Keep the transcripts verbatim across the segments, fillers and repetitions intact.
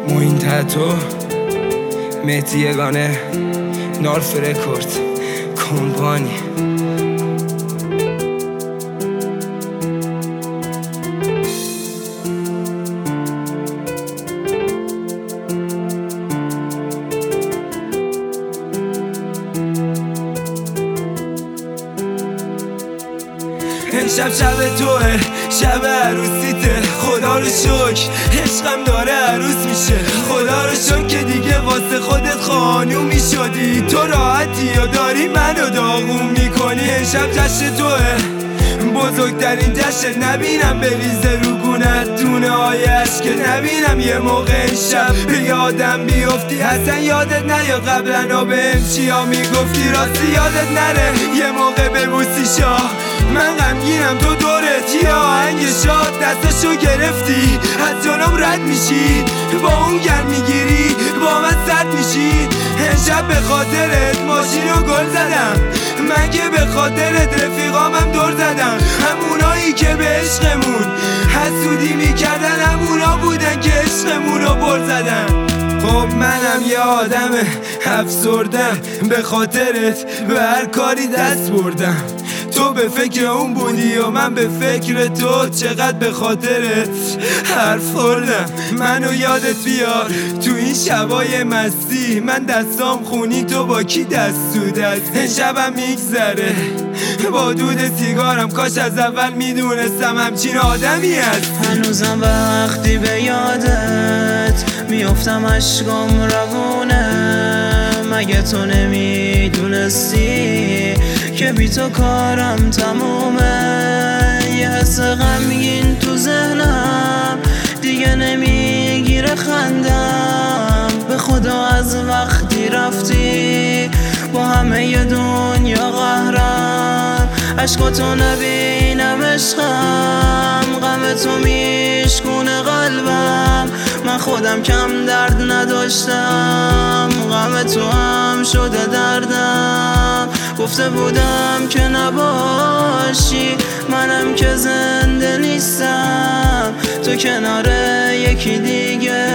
موین تتو مهدی یگانه نارف رکورد کمپانی. امشب شب توه، شب عروسیته، خدا رو شکر عشقم داره عروس میشه. خدا رو شکر که دیگه واسه خودت خانوم میشدی. تو راحتی یا داری منو داغون میکنی. امشب جشن توه، بزرگترین جشن. نبینم بریزه رو گونت دونه های عشق، نبینم یه موقع این شب به یادم بیفتی. اصلا یادت نیا قبلا بهم چیا میگفتی. راستی یادت نره یه موقع ببوسی شاه. من غمگینم تو دورت یه آهنگ شاد. دستشو گرفتی از جلوم رد میشی، با اون گرم میگیری با من سرد میشی. امشب به خاطرت ماشین رو گل زدم، من که به خاطرت رفیقامم دور زدم. همونایی که به عشقمون حسودی میکردن، همونا بودن که عشقمون رو بر زدن. خب منم یه آدم افسردم، به خاطرت به هر کاری دست بردم. تو به فکر اون بودی و من به فکر تو، چقدر به خاطرت حرف خوردم. منو یادت بیار تو این شبای مستی، من دستام خونی تو با کی دست تو دست. این شبم میگذره با دود سیگارم، کاش از اول میدونستم همچین آدمی هست. هنوزم وقتی به یادت میافتم اشکام روونه. مگه تو نمیدونستی که بی تو کارم تمومه؟ یه حس غمگین تو ذهنم دیگه نمیگیره خندم. به خدا از وقتی رفتی با همه ی دنیا قهرم. عشقاتو نبینم عشقم، غم تو میشکونه قلبم. من خودم کم درد نداشتم، غم تو هم شده دردم. گفته بودم که نباشی منم که زنده نیستم. تو کنار یکی دیگه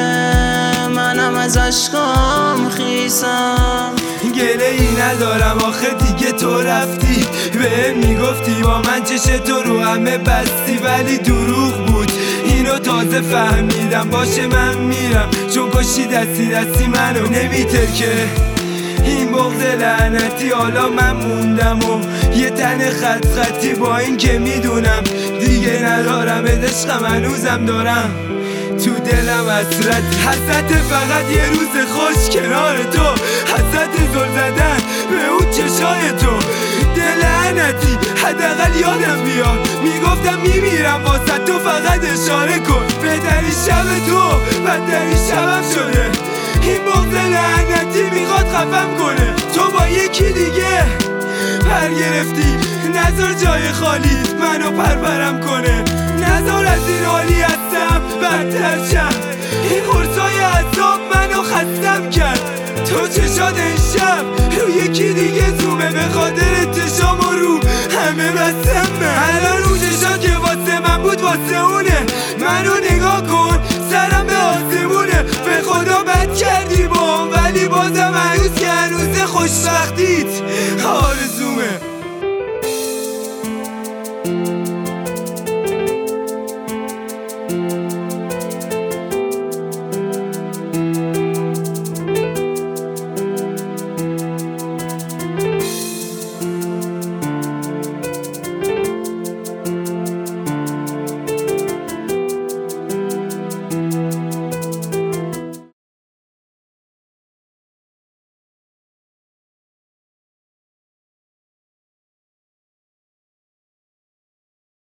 منم از عشقام خیسم. گله ای ندارم آخه دیگه تو رفتی. به میگفتی با من چش تو رو همه بستی، ولی دروغ بود اینو تازه فهمیدم. باشه من میرم چون کشی دستی دستی منو نمیترکه این بغض لعنتی. حالا من موندم و یه تن خط خطی، با این که میدونم دیگه ندارم عشقم هنوزم دارم تو دلم حسرت. حسرت فقط یه روز خوش کنار تو، حسرت زل زدن به اون چشای تو. دل لعنتی حداقل یادم بیار، میگفتم میمیرم واسه تو، فقط اشاره کن. بهترین شب تو بدترین شبم شده. این بغض لعنتی میخواد خفم کنه. تو با یکی دیگه پر گرفتی، نذار جای خالی منو پرپرم کنه. نذار از این حالی هستم بدتر شم. این قرصای عذاب منو خستم کرد. تو چشات این شب رو یکی دیگه زومه، به خاطر چشام و رو همه بستم. الان اون چشات که واسه من بود واسه اونه. منو نگاه کن سرم به آسمونه. به خدا بد کردی با هم، ولی بازم هنوز که هنوز خوشبختیت آرزومه.